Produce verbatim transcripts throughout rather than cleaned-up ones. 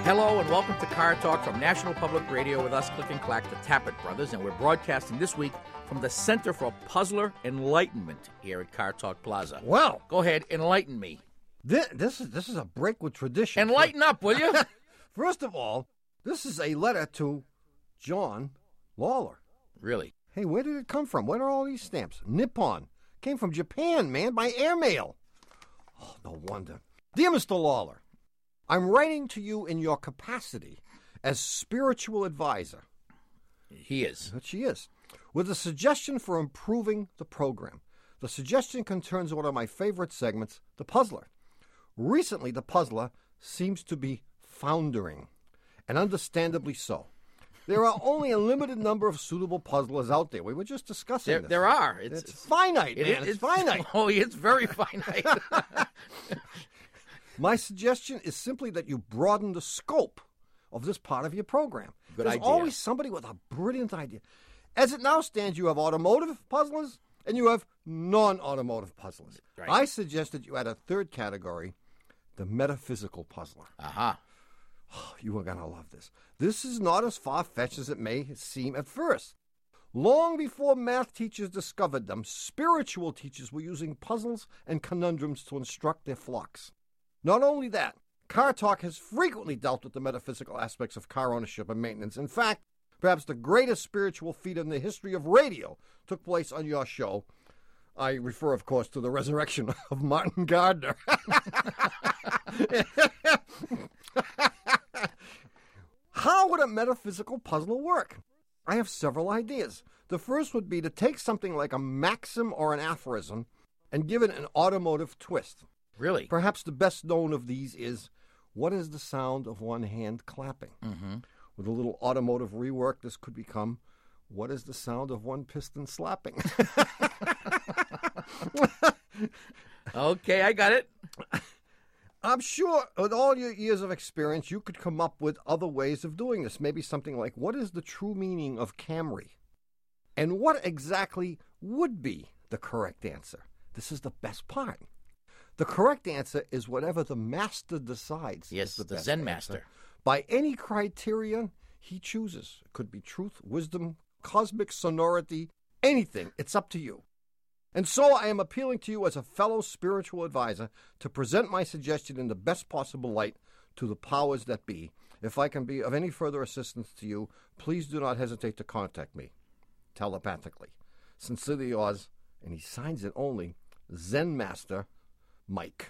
Hello and welcome to Car Talk from National Public Radio with us, Click and Clack, the Tappet Brothers, and we're broadcasting this week from the Center for Puzzler Enlightenment here at Car Talk Plaza. Well, go ahead, enlighten me. This, this is this is a break with tradition. Enlighten up, will you? First of all, this is a letter to John Lawler. Really? Hey, where did it come from? Where are all these stamps? Nippon. Came from Japan, man, by airmail. Oh, no wonder. Dear Mister Lawler, I'm writing to you in your capacity as spiritual advisor. He is. That she is. With a suggestion for improving the program. The suggestion concerns one of my favorite segments, The Puzzler. Recently, The Puzzler seems to be foundering, and understandably so. There are only a limited number of suitable puzzlers out there. We were just discussing There, this. there are. It's, It's finite, it- man. it's, It's finite. Oh, it's very finite. My suggestion is simply that you broaden the scope of this part of your program. Good There's idea. always somebody with a brilliant idea. As it now stands, you have automotive puzzlers and you have non-automotive puzzlers. Right. I suggest that you add a third category, the metaphysical puzzler. Aha. Oh, you are going to love this. This is not as far-fetched as it may seem at first. Long before math teachers discovered them, spiritual teachers were using puzzles and conundrums to instruct their flocks. Not only that, Car Talk has frequently dealt with the metaphysical aspects of car ownership and maintenance. In fact, perhaps the greatest spiritual feat in the history of radio took place on your show. I refer, of course, to the resurrection of Martin Gardner. How would a metaphysical puzzle work? I have several ideas. The first would be to take something like a maxim or an aphorism and give it an automotive twist. Really? Perhaps the best known of these is, what is the sound of one hand clapping? Mm-hmm. With a little automotive rework, this could become, what is the sound of one piston slapping? Okay, I got it. I'm sure with all your years of experience, you could come up with other ways of doing this. Maybe something like, what is the true meaning of Camry? And what exactly would be the correct answer? This is the best part. The correct answer is whatever the master decides. Yes, is the, the best Zen answer. master. By any criterion he chooses. It could be truth, wisdom, cosmic sonority, anything. It's up to you. And so I am appealing to you as a fellow spiritual advisor to present my suggestion in the best possible light to the powers that be. If I can be of any further assistance to you, please do not hesitate to contact me telepathically. Sincerely yours, and he signs it only, Zen Master Mike.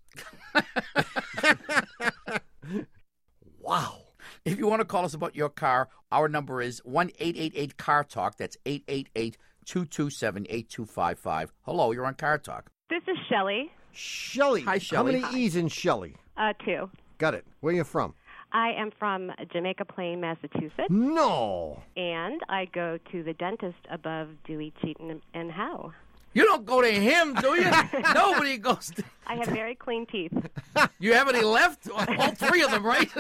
Wow. If you want to call us about your car, our number is one eight eight eight car talk. That's eight eight eight, two two seven, eight two five five. Hello, you're on Car Talk. This is Shelley. Shelley. Hi, Shelley. How many E's in Shelley? Uh, two. Got it. Where are you from? I am from Jamaica Plain, Massachusetts, No. and I go to the dentist above Dewey, Cheaton, and Howe. You don't go to him, do you? Nobody goes to... I have very clean teeth. You have any left? All three of them, right?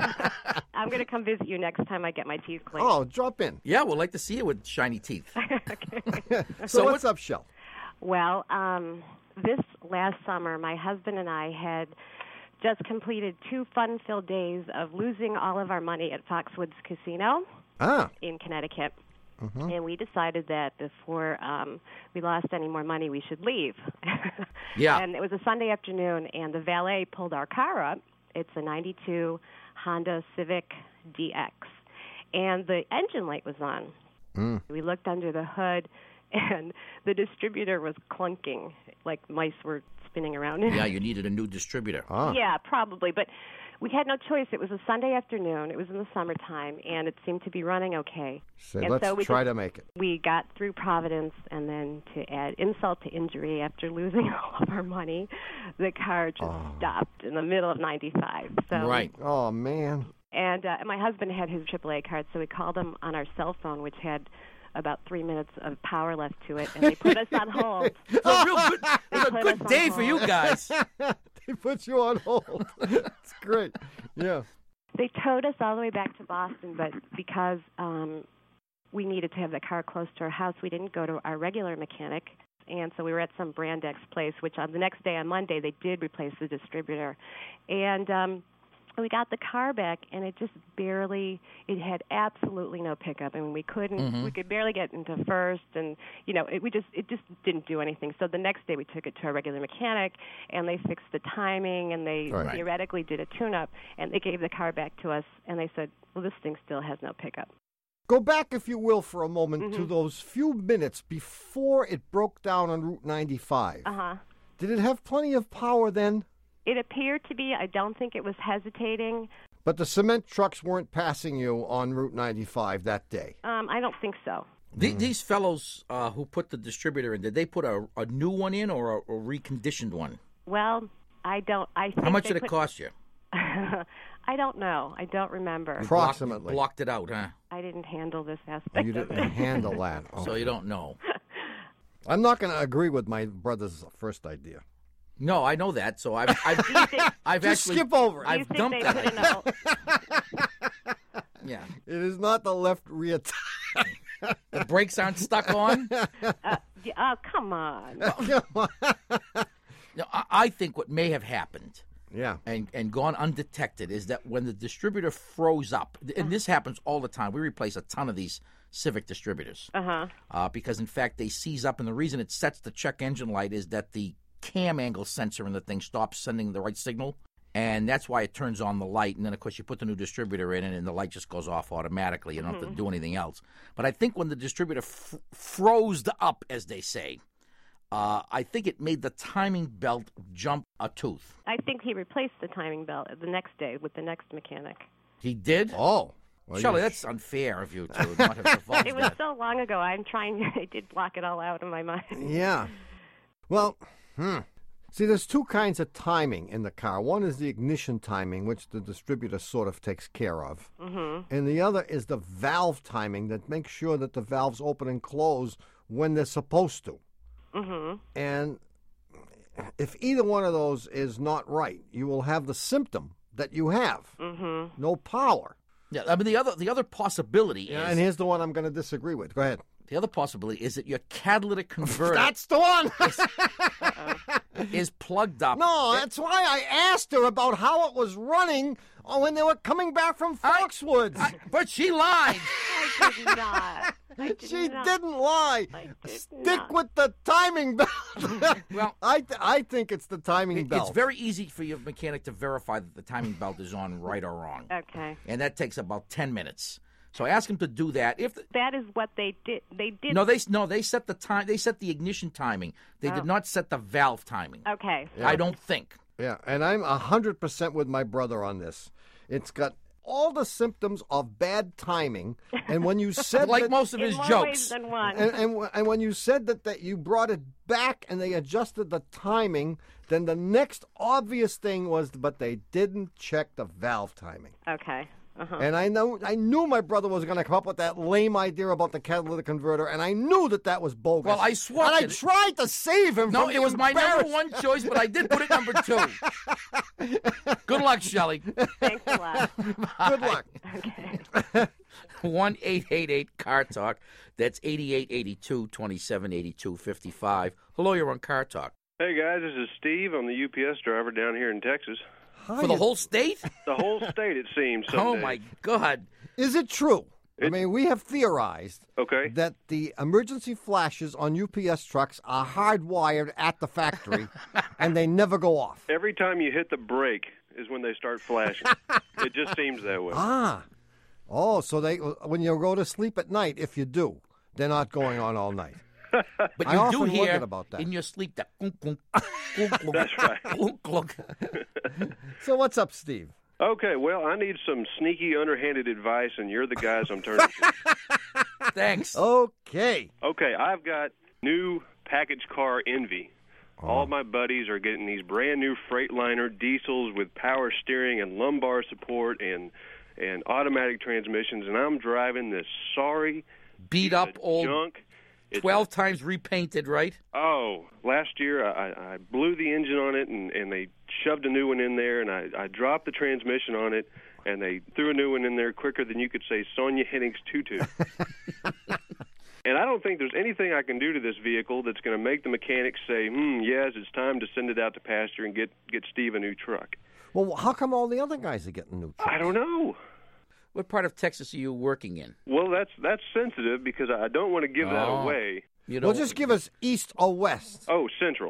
I'm going to come visit you next time I get my teeth cleaned. Oh, drop in. Yeah, we'd like to see you with shiny teeth. Okay. So, So what's what- up, Shell? Well, um, this last summer, my husband and I had just completed two fun-filled days of losing all of our money at Foxwoods Casino Ah. in Connecticut. Mm-hmm. And we decided that before um, we lost any more money, we should leave. Yeah. And it was a Sunday afternoon, and the valet pulled our car up. It's a ninety-two Honda Civic D X. And the engine light was on. Mm. We looked under the hood, and the distributor was clunking, like mice were spinning around. Yeah, you needed a new distributor. Ah. Yeah, probably. But we had no choice. It was a Sunday afternoon. It was in the summertime, and it seemed to be running okay. So And let's so we try just- to make it. We got through Providence, and then to add insult to injury, after losing all of our money, the car just Oh. stopped in the middle of ninety-five. So, Right. Oh, man. And uh, my husband had his triple A card, so we called him on our cell phone, which had about three minutes of power left to it, and they put us on hold. It's a real good, it's a put good us on day for you hold. guys. They put you on hold. It's great. Yeah. They towed us all the way back to Boston, but because um, we needed to have the car close to our house, we didn't go to our regular mechanic. And so we were at some Brand X place, which on the next day, on Monday, they did replace the distributor. And um, we got the car back, and it just barely, it had absolutely no pickup. I mean, we couldn't, Mm-hmm. we could barely get into first, and, you know, it, we just, it just didn't do anything. So the next day we took it to a regular mechanic, and they fixed the timing, and they Right. theoretically did a tune-up, and they gave the car back to us, and they said, well, this thing still has no pickup. Go back, if you will, for a moment Mm-hmm. to those few minutes before it broke down on Route ninety-five. Uh-huh. Did it have plenty of power then? It appeared to be. I don't think it was hesitating. But the cement trucks weren't passing you on Route ninety-five that day. Um, I don't think so. The, These fellows uh, who put the distributor in, did they put a, a new one in or a, a reconditioned one? Well, I don't. I think How much they did it put- cost you? I don't know. I don't remember. Approximately. Blocked, blocked it out, huh? I didn't handle this aspect You of didn't it. handle that. So Okay. you don't know. I'm not going to agree with my brother's first idea. No, I know that. So I've I've, I've Just actually skip over it. Do you I've think dumped they that. put in a, Yeah, It is not the left rear tire. the brakes aren't stuck on. uh, yeah, oh, come on. No, I, I think what may have happened Yeah. and, and gone undetected is that when the distributor froze up, and this happens all the time, we replace a ton of these Civic distributors Uh-huh. uh, because, in fact, they seize up, and the reason it sets the check engine light is that the cam angle sensor in the thing stops sending the right signal, and that's why it turns on the light. And then, of course, you put the new distributor in, and the light just goes off automatically. You don't have to do anything else. But I think when the distributor f- froze up, as they say, uh, I think it made the timing belt jump a tooth. I think he replaced the timing belt the next day with the next mechanic. He did? Oh. Well, Shelley, you- that's unfair of you to not have divulged It was that. so long ago. I'm trying. I did block it all out of my mind. Yeah. Well, hmm. See, there's two kinds of timing in the car. One is the ignition timing, which the distributor sort of takes care of. Mm-hmm. And the other is the valve timing that makes sure that the valves open and close when they're supposed to. Mm-hmm. And if either one of those is not right, you will have the symptom that you have. Mm-hmm. No power. Yeah, I mean the other the other possibility Yeah, is and here's the one I'm going to disagree with. Go ahead. the other possibility is that your catalytic converter That's the one. is plugged up. No, that's why I asked her about how it was running when they were coming back from Foxwoods. I- but she lied. I did not. I did she not. didn't lie. I did Stick not. with the timing belt. Well, I th- I think it's the timing It- belt. it's very easy for your mechanic to verify that the timing belt is on right or wrong, Okay. and that takes about ten minutes. So ask him to do that. If the, That is what they did. They did. no, they no, they set the time. They set the ignition timing. They did not set the valve timing. Okay. I don't think. Yeah, and I'm one hundred percent with my brother on this. It's got all the symptoms of bad timing, and when you said Like that, most of In his more jokes. ways than one. and, and w- and when you said that, that you brought it back and they adjusted the timing, then the next obvious thing was, but they didn't check the valve timing. Okay. Uh-huh. And I know I knew my brother was going to come up with that lame idea about the catalytic converter, and I knew that that was bogus. Well, I swapped and I it. tried to save him. No, from it the was my number embarrass- one choice, but I did put it number two. Good luck, Shelley. Thanks a lot. Good luck. Okay. one eight eight eight car talk. That's eighty-eight eighty-two, twenty-seven eighty-two, fifty-five. Hello, you're on Car Talk. Hey guys, this is Steve. I'm the U P S driver down here in Texas. Hi, For the is- whole state? The whole state, it seems. Some Oh, days. my God. Is it true? I It- mean, we have theorized Okay. that the emergency flashes on U P S trucks are hardwired at the factory, and they never go off. Every time you hit the brake is when they start flashing. It just seems that way. Ah, oh, so they when you go to sleep at night, if you do, they're not going on all night. But I you often do wondered hear about that. in your sleep that clunk, clunk, clunk, clunk, That's right. clunk, clunk. So what's up, Steve? Okay, well, I need some sneaky, underhanded advice, and you're the guys I'm turning to. Thanks. Okay. Okay, I've got new package car envy. All my buddies are getting these brand new Freightliner diesels with power steering and lumbar support and and automatic transmissions, and I'm driving this sorry Beat piece up of old junk. It's twelve times repainted, right? Oh, last year I, I blew the engine on it, and, and they shoved a new one in there, and I, I dropped the transmission on it, and they threw a new one in there quicker than you could say Sonia Hennig's tutu. And I don't think there's anything I can do to this vehicle that's going to make the mechanics say, hmm, yes, it's time to send it out to pasture and get, get Steve a new truck. Well, how come all the other guys are getting new trucks? I don't know. What part of Texas are you working in? Well, that's that's sensitive because I don't want to give that Oh. away. You Well, just give us east or west. Oh, Central.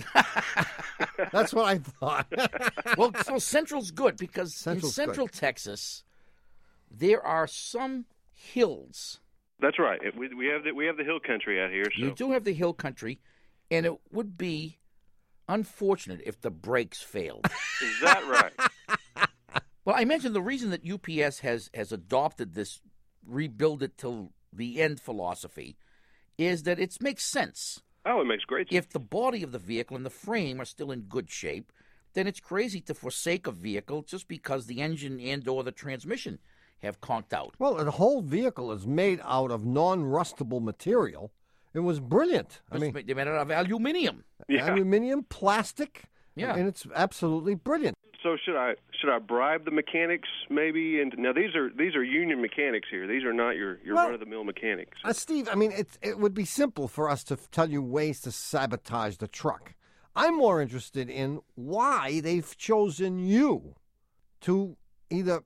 That's what I thought. Well, so Central's good because Central's in Central Texas, there are some hills. That's right. It- We, we have the we have the hill country out here. So. You do have the hill country, and it would be unfortunate if the brakes failed. Is that right? Well, I mentioned the reason that U P S has, has adopted this rebuild it till the end philosophy is that it makes sense. Oh, it makes great sense. If the body of the vehicle and the frame are still in good shape, then it's crazy to forsake a vehicle just because the engine and or the transmission have conked out. Well, the whole vehicle is made out of non-rustable material. It was brilliant. I mean, they made it out of aluminium. Yeah. aluminium, plastic, Yeah. and it's absolutely brilliant. So should I should I bribe the mechanics maybe? And now these are these are union mechanics here. These are not your, your Well, run of the mill mechanics. Uh, Steve, I mean, it, it would be simple for us to f- tell you ways to sabotage the truck. I'm more interested in why they've chosen you to either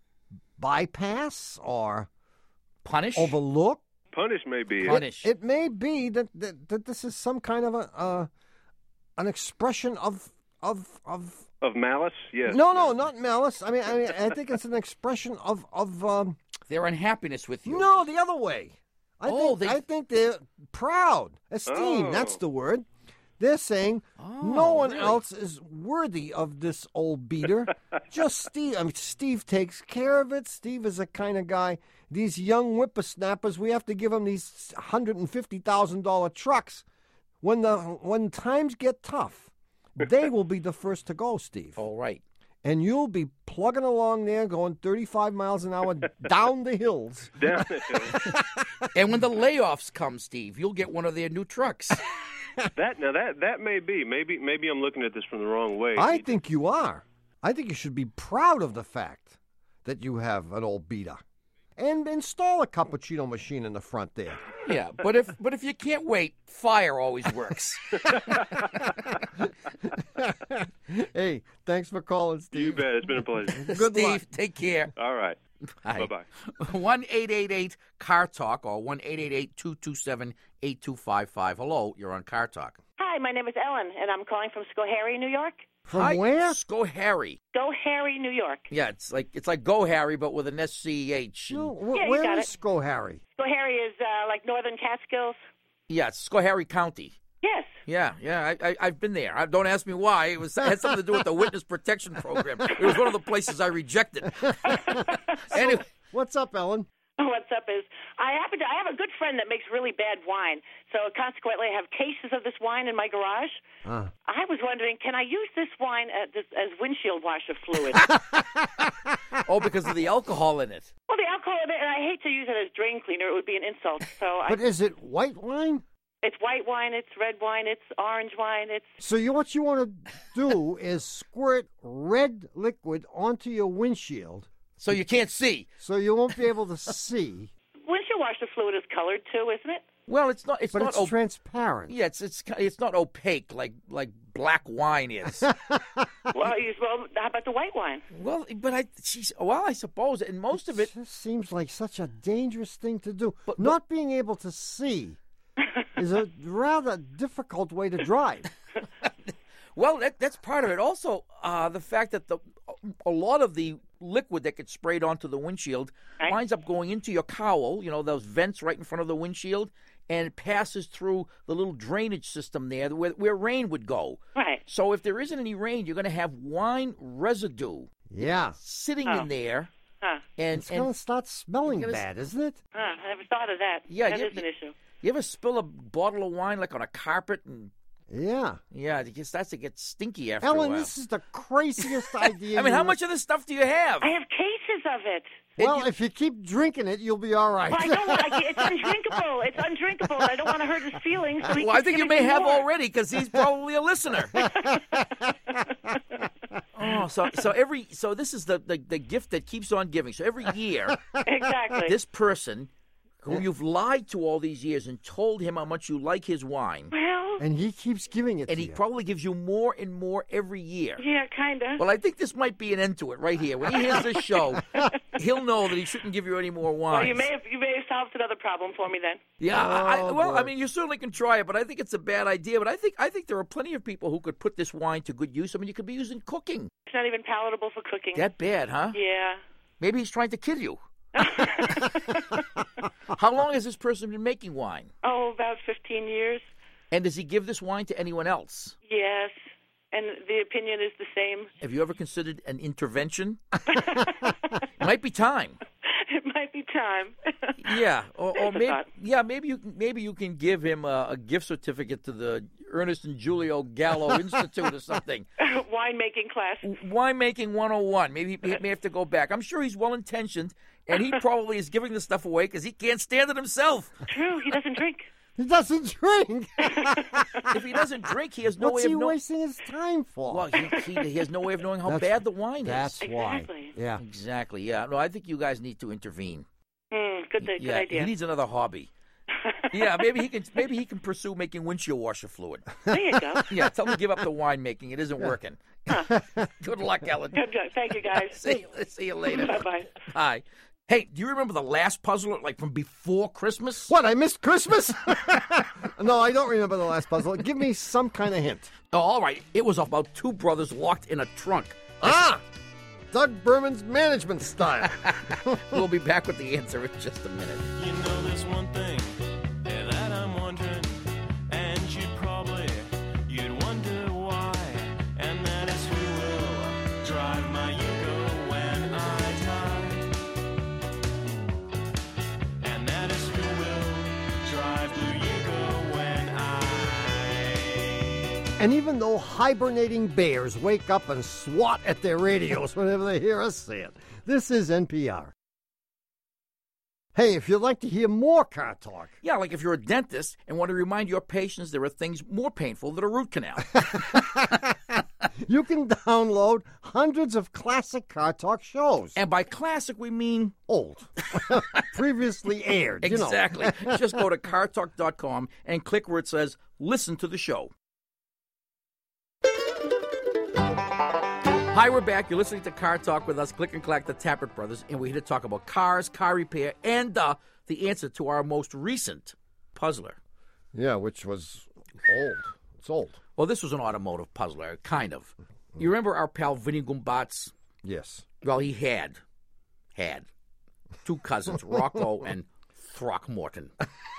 bypass or Punish? overlook. Punish may be it. Punish. It may be that, that, that this is some kind of a uh, an expression of of of Of malice, yes. no no not malice. I mean I mean I think it's an expression of of um, Their unhappiness with you. no the other way. I Oh, think they- I think they're proud, esteemed. Oh. That's the word. They're saying Oh, no one really? else is worthy of this old beater. Just Steve. I mean, Steve takes care of it. Steve is the kind of guy. These young whippersnappers, we have to give them these one hundred and fifty thousand dollar trucks. When the when times get tough, they will be the first to go, Steve. All right. And you'll be plugging along there, going thirty-five miles an hour down the hills. Down the hill. And when the layoffs come, Steve, you'll get one of their new trucks. That now that that may be. Maybe maybe I'm looking at this from the wrong way. I think you are. I think you should be proud of the fact that you have an old beater. And install a cappuccino machine in the front there. Yeah, but if but if you can't wait, fire always works. Hey, thanks for calling, Steve. You bet. It's been a pleasure. Good Steve, luck. take care. All right. Bye. Bye-bye. one eight eight eight car talk or one eight eight eight two two seven eight two five five. Hello, you're on Car Talk. Hi, my name is Ellen, and I'm calling from Schoharie, New York. From Hi, where? Go Harry. Schoharie, New York. Yeah, it's like it's like Go Harry, but with an S C H. and- No, wh- Yeah, you where got is it. Schoharie? Schoharie is uh, like northern Catskills. Yeah, it's Schoharie County. Yes. Yeah, yeah, I, I, I've been there. I, don't ask me why. It was it had something to do with the witness protection program. It was one of the places I rejected. Anyway, What's up, Ellen? What's up is I happen to I have a good friend that makes really bad wine, so consequently I have cases of this wine in my garage. Uh. I was wondering, can I use this wine as, as windshield washer fluid? oh, because of the alcohol in it. Well, the alcohol in it, and I hate to use it as drain cleaner; it would be an insult. So I, But is it white wine? it's white wine, it's red wine, it's orange wine, it's So you, what you want to do is squirt red liquid onto your windshield So you can't see. so you won't be able to see. windshield washer fluid is colored too, isn't it? Well, it's not. It's But not. it's op- transparent. yeah, it's it's it's not opaque like like black wine is. Well, you, well, how about the white wine? well, but I, she's, well, I suppose, and most of it. It just seems like such a dangerous thing to do. But- Not being able to see is a rather difficult way to drive. Well, that, that's part of it. Also, uh, the fact that the a lot of the liquid that gets sprayed onto the windshield Right. winds up going into your cowl, you know, those vents right in front of the windshield, and it passes through the little drainage system there where, where rain would go. Right. So if there isn't any rain, you're going to have wine residue Yeah. sitting Oh. in there. Huh. And, It's going and to start smelling You're gonna- bad, isn't it? Huh. I never thought of that. Yeah, that you- is an issue. you ever spill a bottle of wine like on a carpet? And Yeah. yeah, it just starts to get stinky after Ellen, a while. this is the craziest idea. I mean, you how ever- much of this stuff do you have? I have cases of it. Well, you- if you keep drinking it, you'll be all right. Well, I don't want. I, it's undrinkable. It's undrinkable. I don't want to hurt his feelings. So he Well, I keeps think you giving may me have more. already because he's probably a listener. oh, so so every so this is the, the the gift that keeps on giving. So every year, Exactly. this person who you've lied to all these years and told him how much you like his wine, well, and he keeps giving it and to he you. probably gives you more and more every year. Yeah, kind of. Well, I think this might be an end to it right here. When he hears this show, he'll know that he shouldn't give you any more wines. Well, you may have you may have solved another problem for me then. Yeah, I, I, Oh, well, boy. I mean, you certainly can try it, but I think it's a bad idea. But I think I think there are plenty of people who could put this wine to good use. I mean, you could be using cooking. It's not even palatable for cooking. That bad, huh? Yeah. Maybe he's trying to kill you. How long has this person been making wine? Oh, about fifteen years. And does he give this wine to anyone else? Yes. And the opinion is the same. Have you ever considered an intervention? Might be time. It might be time. Yeah, or, or It's a maybe thought. yeah, maybe you maybe you can give him a, a gift certificate to the Ernest and Julio Gallo Institute or something. Winemaking class. Winemaking one oh one. Maybe he may have to go back. I'm sure he's well intentioned, and he probably is giving this stuff away because he can't stand it himself. True, he doesn't drink. He doesn't drink. If he doesn't drink, he has no What's way he of knowing. wasting his time for? Well, he, he, he has no way of knowing how That's- bad the wine That's is. why. Exactly. Yeah. Exactly. Yeah. No, I think you guys need to intervene. Mm, good, good yeah, idea. he needs another hobby. Yeah, maybe he can. Maybe he can pursue making windshield washer fluid. There you go. Yeah, tell him to give up the winemaking. It isn't working. Good luck, Ellen. Good, good. Thank you, guys. See you, see you later. Bye-bye. Bye. Hey, do you remember the last puzzler, like from before Christmas? What, I missed Christmas? No, I don't remember the last puzzle. Give me some kind of hint. Oh, all right. It was about two brothers locked in a trunk. Ah! Doug Berman's management style. We'll be back with the answer in just a minute. You know there's one thing that I'm wondering, and you'd probably, you'd wonder why, and that is who will drive my Yugo when I die. And that is who will drive Blue Yugo when I... And even though hibernating bears wake up and swat at their radios whenever they hear us say it, this is N P R. Hey, if you'd like to hear more car talk, Yeah, like if you're a dentist and want to remind your patients there are things more painful than a root canal. you can download hundreds of classic car talk shows. And by classic, we mean Old. Previously aired, you know. exactly. Just go to car talk dot com and click where it says listen to the show. Hi, we're back. You're listening to Car Talk with us, Click and Clack, the Tappert Brothers, and we're here to talk about cars, car repair, and uh, the answer to our most recent puzzler. Yeah, which was old. It's old. Well, this was an automotive puzzler, kind of. You remember our pal Vinny Gumbatz? Yes. Well, he had, had two cousins, Rocco and Throckmorton.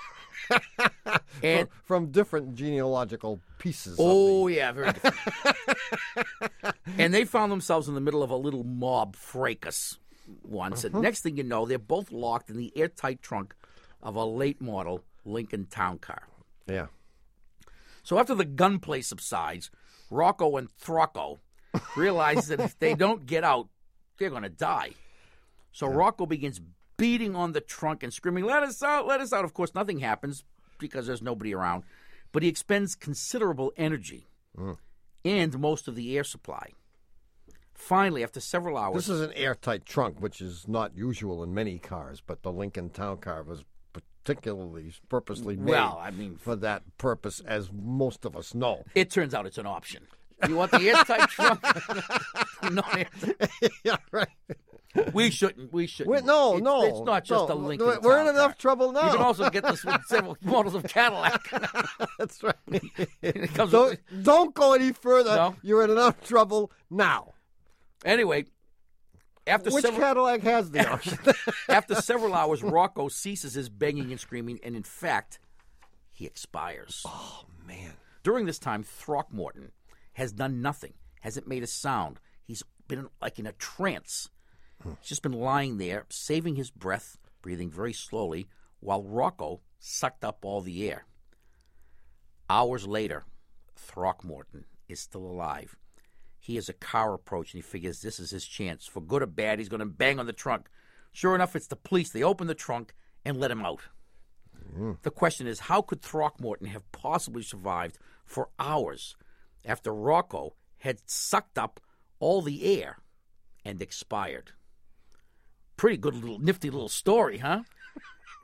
And From different genealogical pieces. oh of yeah, very different. And they found themselves in the middle of a little mob fracas once. And next thing you know, they're both locked in the airtight trunk of a late model Lincoln Town Car. the... Yeah. So after the gunplay subsides, Rocco and Throcco realize that if they don't get out, they're going to die. So Rocco begins beating on the trunk and screaming, "Let us out, let us out." Of course, nothing happens because there's nobody around. But he expends considerable energy and most of the air supply. Finally, after several hours... This is an airtight trunk, which is not usual in many cars, but the Lincoln Town Car was particularly purposely made Well, I mean... for that purpose, as most of us know. It turns out it's an option. You want the airtight trunk? No, Yeah, right. we shouldn't. We shouldn't. Wait, no, It's- no. It's not just no, a Lincoln We're, we're in Town enough Car. trouble now. You can also get this with several models of Cadillac. That's right. It comes don't, with- don't go any further. No? You're in enough trouble now. Anyway, after Which several Cadillac has the option? after several hours, Rocco ceases his banging and screaming, and in fact, he expires. Oh, man. During this time, Throckmorton has done nothing, hasn't made a sound. He's been like in a trance. He's just been lying there, saving his breath, breathing very slowly, while Rocco sucked up all the air. Hours later, Throckmorton is still alive. He has a car approach, and he figures this is his chance. For good or bad, he's going to bang on the trunk. Sure enough, it's the police. They open the trunk and let him out. Mm. The question is, how could Throckmorton have possibly survived for hours after Rocco had sucked up all the air and expired? Pretty good little, nifty little story, huh?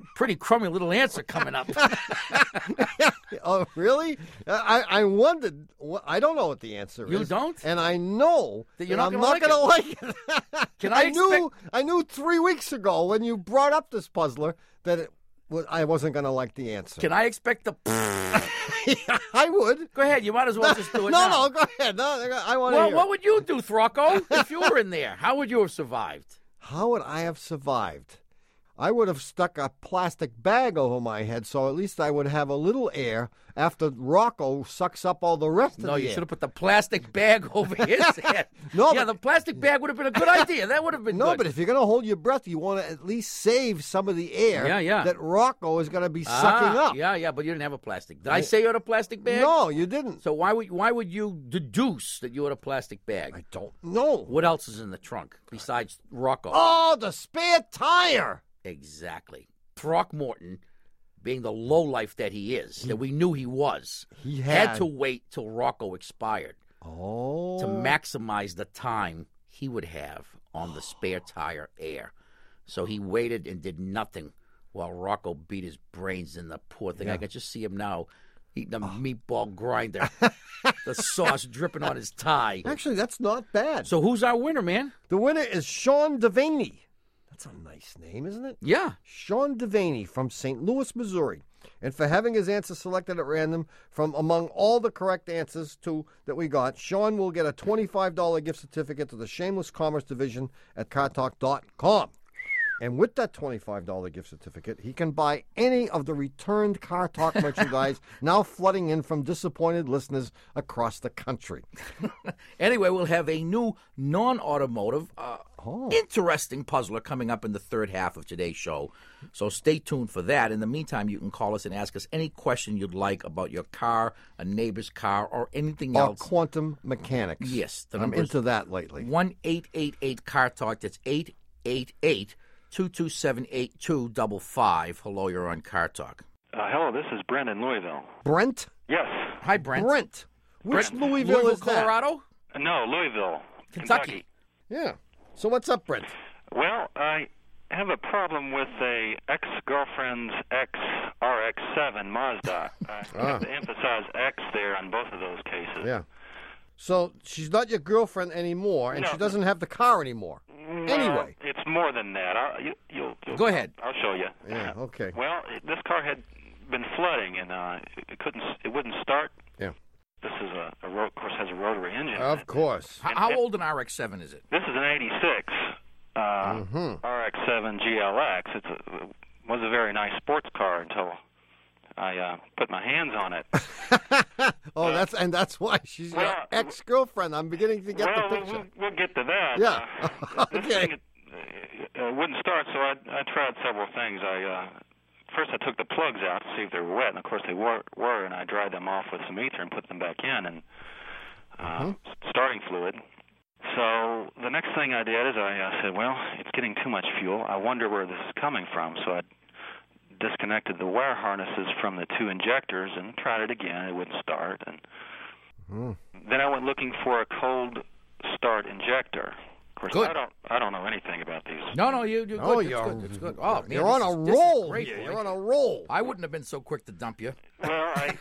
Pretty crummy little answer coming up. Oh, really? I, I wondered. I don't know what the answer You is. don't? And I know That you're that not I'm gonna not like going to like it. Can I knew. expect- I knew three weeks ago when you brought up this puzzler that it was, I wasn't going to like the answer. Can I expect the... I would. Go ahead. You might as well just do it no, now. no, go ahead. No, I want to Well, hear. what it. would you do, Throcco, if you were in there? How would you have survived? How would I have survived? I would have stuck a plastic bag over my head, so at least I would have a little air after Rocco sucks up all the rest of No, the you air. should have put the plastic bag over his head. No, yeah, but- the plastic bag would have been a good idea. That would have been No, good. but if you're going to hold your breath, you want to at least save some of the air Yeah, yeah. that Rocco is going to be sucking Ah, up. Yeah, yeah, but you didn't have a plastic. Did I say you had a plastic bag? No, you didn't. So why would why would you deduce that you had a plastic bag? I don't know. What else is in the trunk besides Rocco? Oh, the spare tire. Exactly. Throckmorton, being the lowlife that he is, that we knew he was, He had had. to wait till Rocco expired Oh. to maximize the time he would have on the spare tire air. So he waited and did nothing while Rocco beat his brains in. The poor thing. I can just see him now eating a meatball grinder, the sauce dripping on his tie. Actually, that's not bad. So who's our winner, man? The winner is Sean Devaney. That's a nice name, isn't it? Yeah. Sean Devaney from Saint Louis, Missouri. And for having his answer selected at random from among all the correct answers to that we got, Sean will get a twenty-five dollars gift certificate to the Shameless Commerce Division at car talk dot com. And with that twenty-five dollars gift certificate, he can buy any of the returned Car Talk merchandise now flooding in from disappointed listeners across the country. Anyway, we'll have a new non-automotive, uh, Oh. interesting puzzler coming up in the third half of today's show. So stay tuned for that. In the meantime, you can call us and ask us any question you'd like about your car, a neighbor's car, or anything Or else. quantum mechanics. Yes, the I'm number is into that lately. one eight eight eight car talk. That's eight eight eight, two two seven, eight two five five. Hello, you're on Car Talk. Uh, hello, this is Brent in Louisville. Brent? Yes. Hi, Brent. Brent. Which Brent. Louisville, Louisville, is that? Colorado? No, Louisville, Kentucky. Yeah. So what's up, Brent? Well, I have a problem with a ex-girlfriend's ex R X seven Mazda. I Ah. have to emphasize X there on both of those cases. Yeah. So she's not your girlfriend anymore, and No. she doesn't have the car anymore. Well, Anyway. it's more than that. I'll, you, you'll, you'll, Go ahead. I'll show you. Yeah, okay. Well, it, this car had been flooding, and uh, it couldn't. It wouldn't start. Yeah. This is a, a ro- of course, has a rotary engine. in Of it. course. How, how old an R X seven is it? This is an eighty-six uh, Mhm. R X seven G L X. It's a, was a very nice sports car until I uh, put my hands on it. Oh, that's and that's why she's your Well, ex-girlfriend. I'm beginning to get well, the we'll, picture. we'll, we'll get to that. Yeah. Uh, this Okay. thing uh, uh, wouldn't start, so I, I tried several things. I uh, first I took the plugs out to see if they were wet, and of course they were, were and I dried them off with some ether and put them back in, and uh, starting fluid. So the next thing I did is I uh, said, well, it's getting too much fuel. I wonder where this is coming from. So I disconnected the wire harnesses from the two injectors and tried it again. It wouldn't start. And Mm. then I went looking for a cold start injector. Of course, Good. I don't I don't know anything about these. No, no, you, you're Oh, good. It's you're, good. It's good. Oh, man, you're this on a is- this is roll great, here. boy. You're on a roll. I wouldn't have been so quick to dump you. Well, I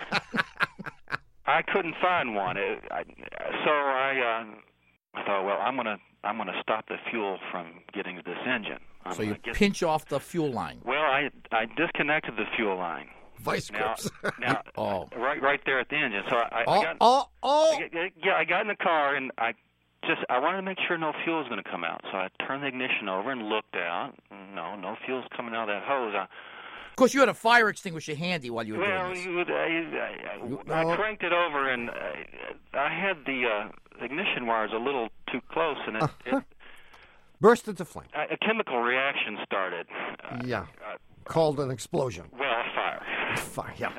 I couldn't find one. It, I, so I uh, I thought, well, I'm gonna I'm gonna stop the fuel from getting to this engine. I'm So you gonna get, pinch off the fuel line. well, I I disconnected the fuel line. Vice Now, grips. now Oh. right right there at the engine. So I, I oh, got oh, oh. I got- yeah, I got in the car and I just I wanted to make sure no fuel was going to come out. So I turned the ignition over and looked out. No, no fuel's coming out of that hose. I, Of course, you had a fire extinguisher handy while you were well, doing this. you would, I, I, I, no. I cranked it over and I, I had the uh, ignition wires a little too close, and it, it, Burst into flame. a chemical reaction started. Uh, Yeah. uh, Called an explosion. well, a fire. Fire. Yeah.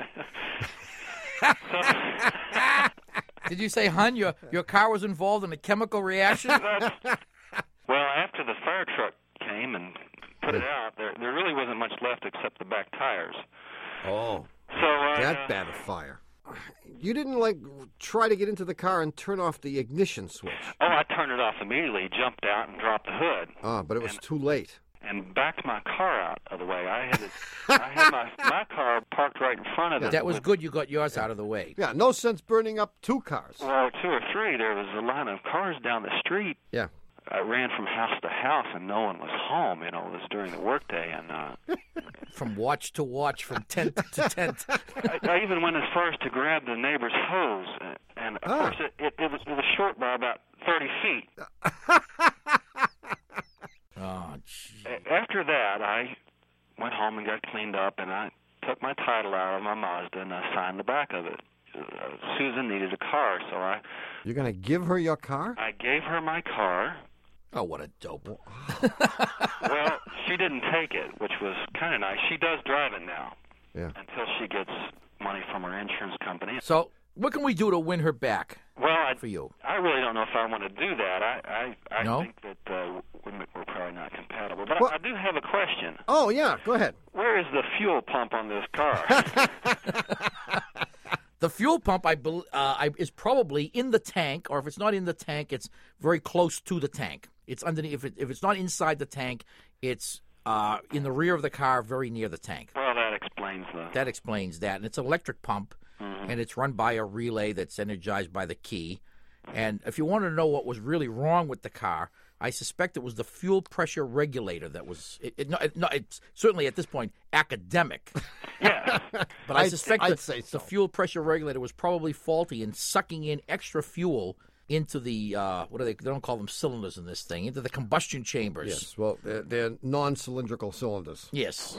Did you say, hun, your, your car was involved in a chemical reaction? That's- well, after the fire truck came and put it out, there there really wasn't much left except the back tires. Oh. So I, That uh, bad a fire. You didn't, like, try to get into the car and turn off the ignition switch. Oh, I turned it off immediately, jumped out, and dropped the hood. Ah, but it was And- too late. And and backed my car out of the way. I had it, I had my my car parked right in front of it. That was with- good you got yours out of the way. Yeah, no sense burning up two cars. Well, two or three. There was a line of cars down the street. Yeah. I ran from house to house, and no one was home. You know, it was during the workday, and uh, From watch to watch, from tent to tent. I, I even went as far as to grab the neighbor's hose, and, and of Ah. course it, it, it, was, it was short by about thirty feet. Oh, gee. A- After that, I went home and got cleaned up, and I took my title out of my Mazda, and I signed the back of it. Uh, Susan needed a car, so I, You're going to give her your car? I gave her my car. Oh, what a dope. Well, she didn't take it, which was kind of nice. She does drive it now Yeah. until she gets money from her insurance company. So, what can we do to win her back Well, I, for you? I really don't know if I want to do that. I, I, I No? think that uh, we're, we're probably not compatible. But Well- I, I do have a question. Oh, yeah, go ahead. Where is the fuel pump on this car? The fuel pump, I, bel uh, I is probably in the tank, or if it's not in the tank, it's very close to the tank. It's underneath. If, it, if it's not inside the tank, it's uh, in the rear of the car, very near the tank. Well, that explains the... That explains that. And it's an electric pump, and it's run by a relay that's energized by the key. And if you want to know what was really wrong with the car, I suspect it was the fuel pressure regulator that was. It, it, no, it, no, it's certainly at this point academic. Yeah. But I I'd- suspect I'd that say so. the fuel pressure regulator was probably faulty in sucking in extra fuel into the uh, what do they? They don't call them cylinders in this thing. Into the combustion chambers. Yes, well, they're, they're non-cylindrical cylinders. Yes.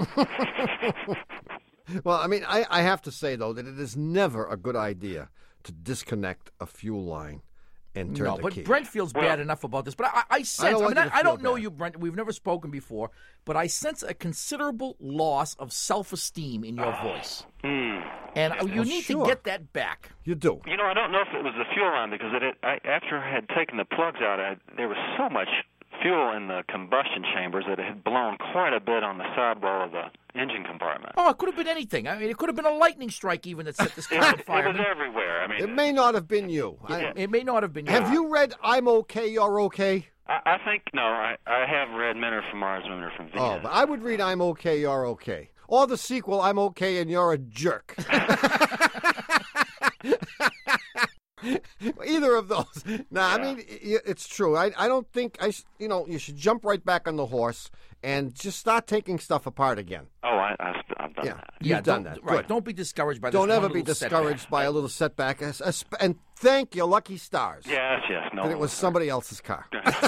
Well, I mean, I, I have to say, though, that it is never a good idea to disconnect a fuel line and turn No, the but key. Brent feels bad enough about this. But I, I sense. I, don't want mean, you to I, I don't feel know bad. you, Brent. We've never spoken before, but I sense a considerable loss of self-esteem in your voice, Hmm. and you Well, need sure. to get that back. You do. You know, I don't know if it was the fuel line because it, it, I, after I had taken the plugs out, I, there was so much fuel in the combustion chambers that it had blown quite a bit on the sidewall of the engine compartment. Oh, it could have been anything. I mean, it could have been a lightning strike even that set this It, car on it fire. was everywhere. I mean, It may not have been you. I- Yeah. It may not have been. have you read I'm Okay, You're Okay? I, I think, no, I, I have read Men Are From Mars, Women Are From Venus. Oh, but I would read I'm Okay, You're Okay. Or the sequel, I'm Okay and You're a Jerk. Either of those. No, I mean, i- it's true. I, I don't think, I, s- you know, you should jump right back on the horse and just start taking stuff apart again. Oh, I, I, I've done Yeah, that. you've Yeah, done don't, that. Right. Good. Don't be discouraged by this Don't one ever be little discouraged setback. by a little setback. Es- es- And thank your lucky stars Yes, yes, no. that it was somebody else's car.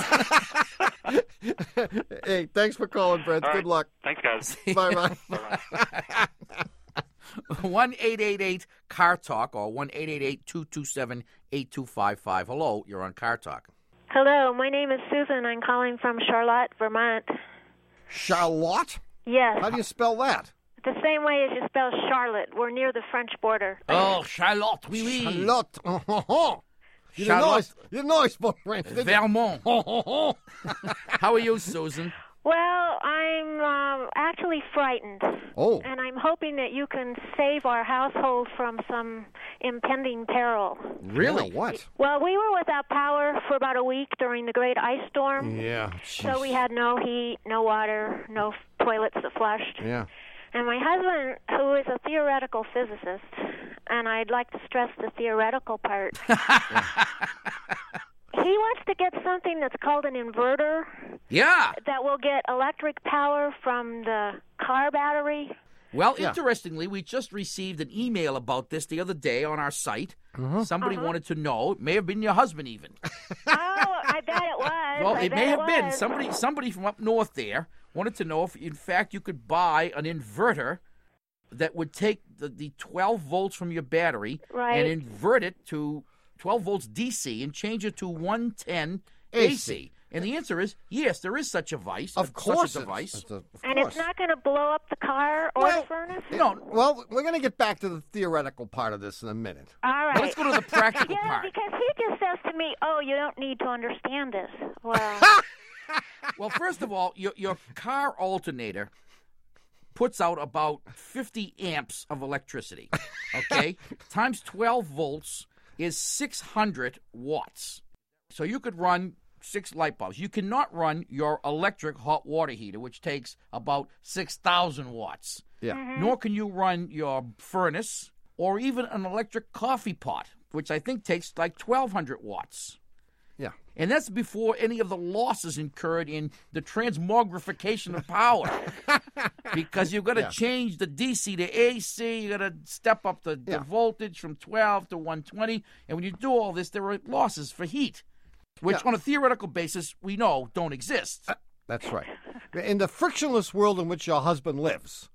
Hey, thanks for calling, Brent. All Good right. luck. Thanks, guys. Bye-bye. one eight eight eight car talk or one eight eight eight two two seven eight two five five. Hello, you're on Car Talk. Hello, my name is Susan. I'm calling from Charlotte, Vermont. Charlotte? Yes, How do you spell that? the same way as you spell Charlotte. We're near the French border. Oh, Charlotte, oui, oui. Charlotte. Oh, ho, ho. You didn't know I, Charlotte. you didn't know I spoke French, did you? Vermont. Ho, ho, ho. How are you, Susan? Well, I'm um, actually frightened. Oh. And I'm hoping that you can save our household from some impending peril. Really? Yeah, what? Well, we were without power for about a week during the great ice storm. Yeah. So we had no heat, no water, no f- toilets that flushed. Yeah. And my husband, who is a theoretical physicist, and I'd like to stress the theoretical part, he wants to get something that's called an inverter Yeah. that will get electric power from the car battery. Well, Yeah. interestingly, we just received an email about this the other day on our site. Somebody wanted to know. It may have been your husband, even. Oh, I bet it was. Well, I it bet may have been was. somebody. Somebody from up north there wanted to know if, in fact, you could buy an inverter that would take the, the twelve volts from your battery Right. and invert it to twelve volts D C and change it to one ten A C. A C. And the answer is yes, there is such a device. Of course. such a it- device. it's a- of And course. it's not going to blow up the car or Well, the furnace? No, Well, we're going to get back to the theoretical part of this in a minute. All right. but let's go to the practical Yeah, part. because he just says to me, "Oh, you don't need to understand this." Well, Well, first of all, your your car alternator puts out about fifty amps of electricity. Okay, times twelve volts is six hundred watts. So you could run six light bulbs. You cannot run your electric hot water heater, which takes about six thousand watts. Yeah. Mm-hmm. Nor can you run your furnace or even an electric coffee pot, which I think takes like twelve hundred watts. Yeah. And that's before any of the losses incurred in the transmogrification of power. Because you've got to Yeah. change the D C to A C, you've got to step up the, Yeah. the voltage from twelve to one twenty. And when you do all this, there are losses for heat, which Yeah. on a theoretical basis we know don't exist. That's right. In the frictionless world in which your husband lives,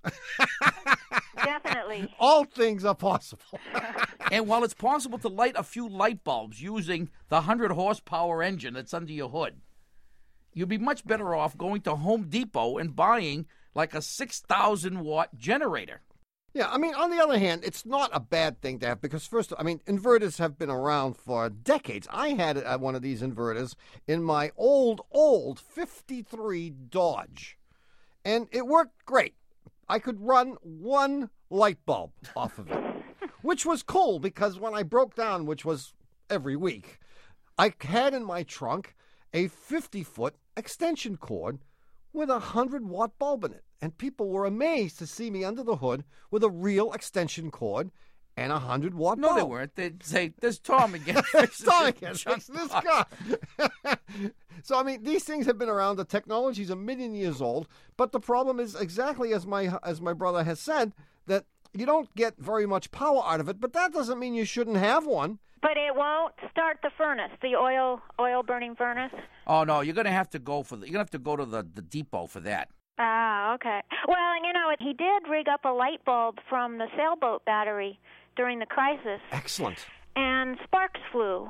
Definitely. all things are possible. And while it's possible to light a few light bulbs using the one hundred horsepower engine that's under your hood, you'd be much better off going to Home Depot and buying like a six thousand watt generator. Yeah, I mean, on the other hand, it's not a bad thing to have because, first, I mean, inverters have been around for decades. I had uh, one of these inverters in my old, old fifty-three Dodge, and it worked great. I could run one light bulb off of it, which was cool because when I broke down, which was every week, I had in my trunk a fifty-foot extension cord with a one hundred watt bulb in it. And people were amazed to see me under the hood with a real extension cord and a one hundred watt No, bulb. they weren't. They'd say, there's Tom again. It's Tom again. Junk Fix this box. guy. So, I mean, these things have been around. The technology's a million years old. But the problem is exactly as my as my brother has said, that you don't get very much power out of it. But that doesn't mean you shouldn't have one. But it won't start the furnace, the oil oil burning furnace. Oh, no, you're going to have to go for the, you're going to have to go to the, the depot for that. Ah, okay. Well, you know, he did rig up a light bulb from the sailboat battery during the crisis, Excellent. and sparks flew.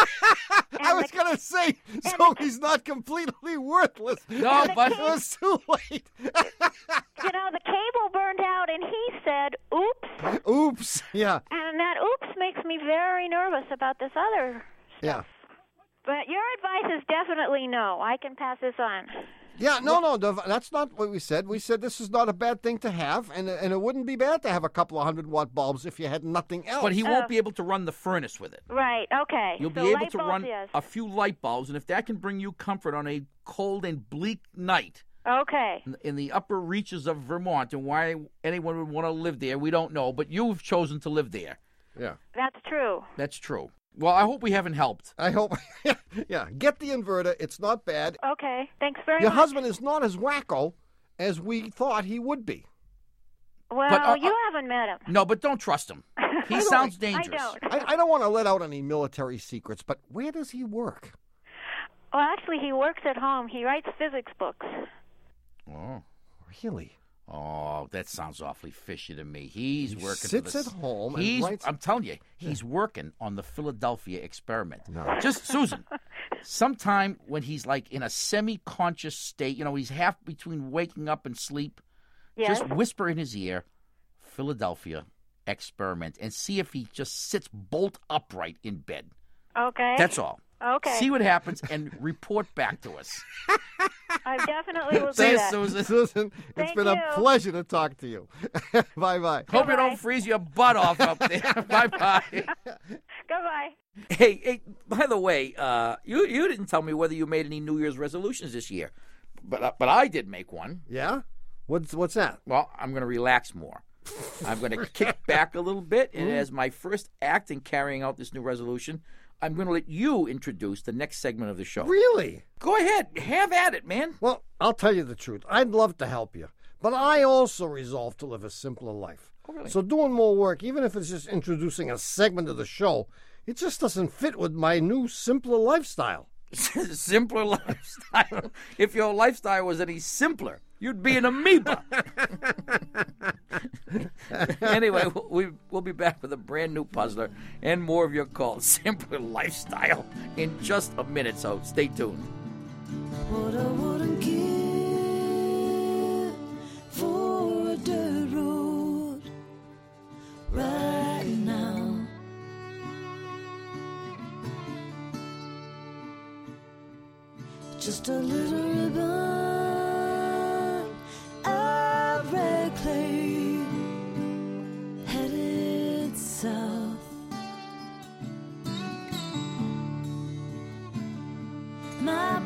I was the- going to say, so he's not completely worthless. No, but it was too late. You know, the cable burned out, and he said, oops. Oops. Yeah. And that oops makes me very nervous about this other Yeah. stuff. But your advice is definitely no. I can pass this on. Yeah, no, no, Dev- that's not what we said. We said this is not a bad thing to have, and and it wouldn't be bad to have a couple of hundred watt bulbs if you had nothing else. But he won't Oh. be able to run the furnace with it. Right, okay. You'll so be able light to bulbs, run yes. a few light bulbs, and if that can bring you comfort on a cold and bleak night Okay. in- in the upper reaches of Vermont, and why anyone would want to live there, we don't know, but you've chosen to live there. Yeah, That's true. That's true. Well, I hope we haven't helped. I hope. Yeah, get the inverter. It's not bad. Okay. Thanks very Your much. husband is not as wacko as we thought he would be. Well, But, uh, you uh, haven't met him. No, but don't trust him. He don't- sounds I dangerous. don't. I, I don't want to let out any military secrets, but where does he work? Well, actually, he works at home. He writes physics books. Oh. Really? Oh, that sounds awfully fishy to me. He's He working. sits for the, at home and He's. writes- I'm telling you, he's working on the Philadelphia experiment. No. Just Susan. Sometime when he's like in a semi-conscious state, you know, he's half between waking up and sleep. Yes. Just whisper in his ear, "Philadelphia experiment," and see if he just sits bolt upright in bed. Okay. That's all. Okay. See what happens and report back to us. I definitely will See do you, that. Susan. Susan, it's Thank been you. a pleasure to talk to you. Bye-bye. Hope you Bye-bye. don't freeze your butt off up there. Bye bye. Goodbye. Hey, hey, by the way, uh, you you didn't tell me whether you made any New Year's resolutions this year, but uh, but I did make one. Yeah? What's what's that? Well, I'm going to relax more. I'm going to kick back a little bit, and as my first act in carrying out this new resolution, I'm going to let you introduce the next segment of the show. Really? Go ahead, have at it, man. Well, I'll tell you the truth. I'd love to help you, but I also resolved to live a simpler life. Oh, really? So doing more work, even if it's just introducing a segment of the show, it just doesn't fit with my new simpler lifestyle. Simpler lifestyle. If your lifestyle was any simpler, you'd be an amoeba. Anyway, we, we'll be back with a brand new puzzler and more of your calls. Simpler lifestyle in just a minute, so stay tuned. What I wouldn't give for a dirt road right now. Just a little ribbon of red clay headed south. My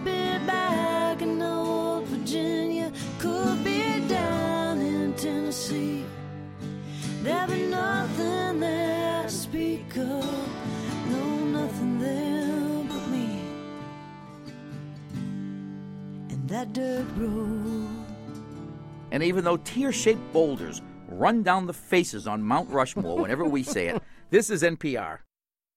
that dirt road. And even though tear-shaped boulders run down the faces on Mount Rushmore whenever we say it, this is N P R.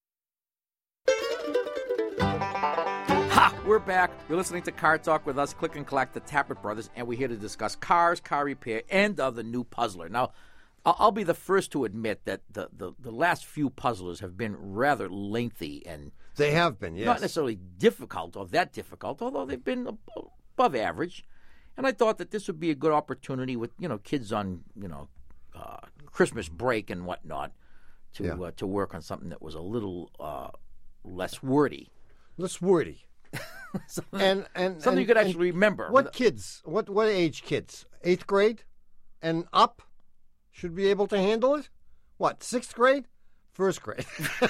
Ha! We're back. You're listening to Car Talk with us, Click and Collect, the Tappert Brothers, and we're here to discuss cars, car repair, and uh, the new Puzzler. Now, I'll, I'll be the first to admit that the, the, the last few Puzzlers have been rather lengthy and They have been, yes. not necessarily difficult or that difficult, although they've been ab- above average. And I thought that this would be a good opportunity with, you know, kids on, you know, uh, Christmas break and whatnot to Yeah. uh, to work on something that was a little uh, less wordy. Less wordy. something And, and something and- you could and actually remember. What kids? What what age kids? Eighth grade and up should be able to handle it? What, sixth grade? First grade.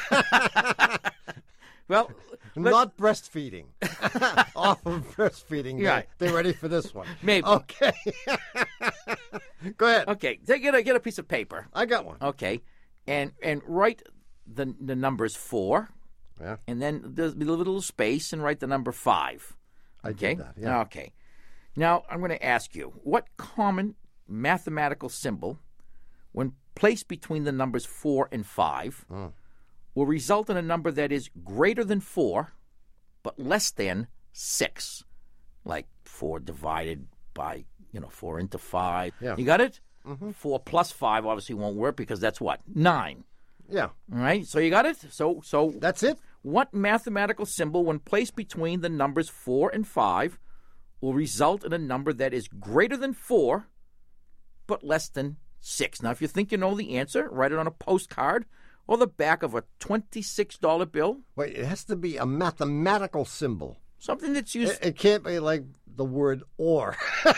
Well, not breastfeeding. Off of breastfeeding. Yeah. They, they're ready for this one. Maybe. Okay. Go ahead. Okay, take, get, a, get a piece of paper. I got one. Okay, and and write the the numbers four, Yeah. and then there's a little space, and write the number five. I Okay. did that, yeah. Okay. Now I'm going to ask you, what common mathematical symbol, when placed between the numbers four and five, Oh. will result in a number that is greater than four, but less than six, like four divided by, you know, four into five. Yeah. You got it? Mhm. Four plus five obviously won't work because that's what? Nine. Yeah. All right? So you got it? So so That's it? what mathematical symbol, when placed between the numbers four and five, will result in a number that is greater than four, but less than six? Now, if you think you know the answer, write it on a postcard or the back of a twenty-six dollar bill. Wait, it has to be a mathematical symbol. Something that's used. It, it can't be like the word or.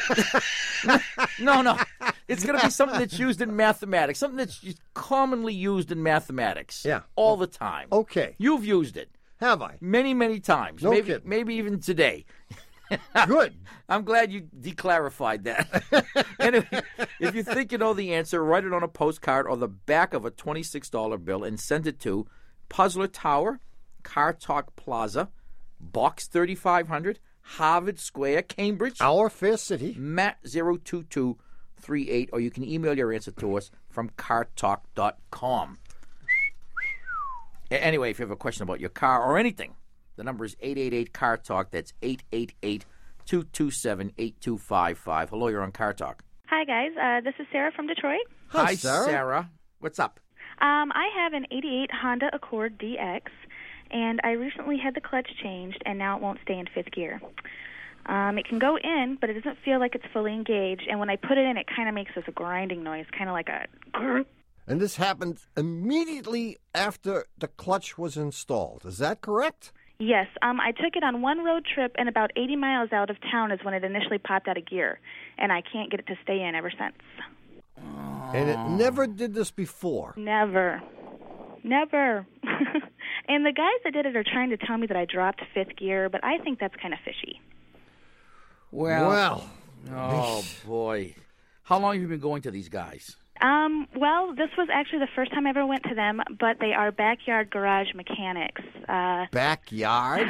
No, no. It's going to be something that's used in mathematics, something that's just commonly used in mathematics. Yeah. All the time. Okay. You've used it. Have I? Many, many times. No maybe, kidding. maybe even today. Good. I'm glad you declarified that. Anyway, if you think you know the answer, write it on a postcard or the back of a twenty-six dollar bill and send it to Puzzler Tower, Car Talk Plaza, Box thirty-five hundred, Harvard Square, Cambridge. Our fair city. Matt zero two two three eight, or you can email your answer to us from car talk dot com. Anyway, if you have a question about your car or anything, the number is eight eight eight, C A R Talk. That's eight eight eight, two two seven, eight two five five. Hello, you're on Car Talk. Hi, guys. Uh, this is Sarah from Detroit. Hi, Sarah. Sarah. What's up? Um, I have an eighty-eight Honda Accord D X, and I recently had the clutch changed, and now it won't stay in fifth gear. Um, it can go in, but it doesn't feel like it's fully engaged, and when I put it in, it kind of makes this grinding noise, kind of like a grr. And this happened immediately after the clutch was installed. Is that correct? Yes, um, I took it on one road trip, and about eighty miles out of town is when it initially popped out of gear, and I can't get it to stay in ever since. And it never did this before. Never. Never. And the guys that did it are trying to tell me that I dropped fifth gear, but I think that's kind of fishy. Well, Well. oh, boy. How long have you been going to these guys? Um, well, this was actually the first time I ever went to them, but they are backyard garage mechanics. Uh, Backyard?